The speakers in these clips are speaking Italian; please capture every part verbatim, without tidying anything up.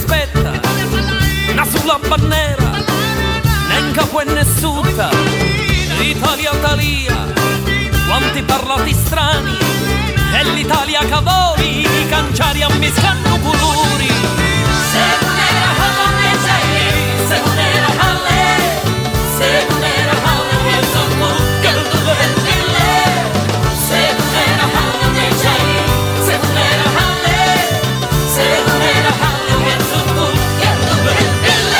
rispetta, na sulla bandiera, né in capo e nessuta. Italia, Italia, quanti parlati strani, è l'Italia che voi, i canciari a miscanno colori. Se non era Halle, se non era Halle, se non era Halle, che sono che il tuo è dille. Se non era Halle, se non era Halle, se non era Halle, che sono che il tuo è dille.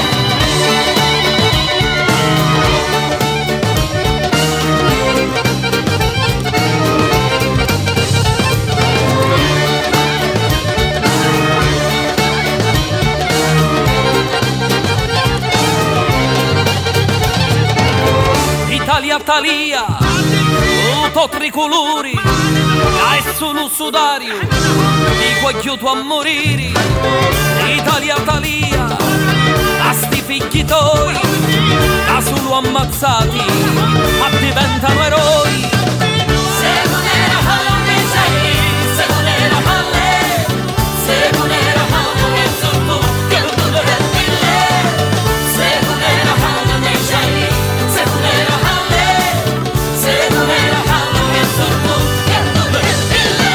Italia, Italia, tutto tricolori, e sono sudario, di quagliuto a morire. Italia, Italia, a sti figli toi, da solo ammazzati, ma diventano eroi. Se non era Halle, se non era Halle, se non era Halle, che sono che il mondo è dille. Se non era Halle, se non era Halle, se non era Halle, che sono che il mondo è dille.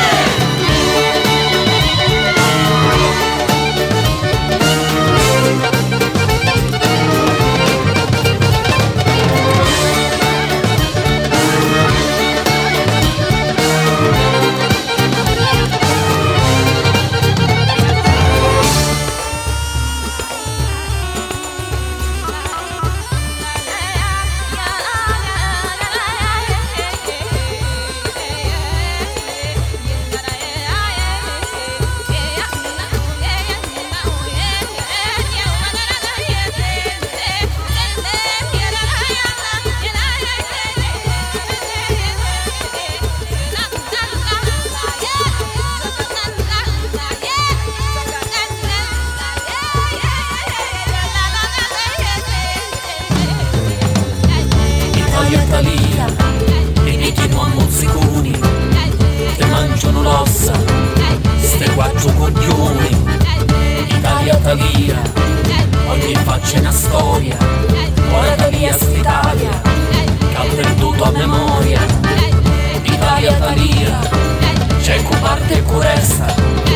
Italia, Italia, i picchiano a mozziconi, te mangiano l'ossa, ste quattro coglioni. Italia, Italia, ogni faccia è una storia, ora da via st'Italia, che ha perduto a memoria. Italia, Italia, c'è cu parte e cu resta,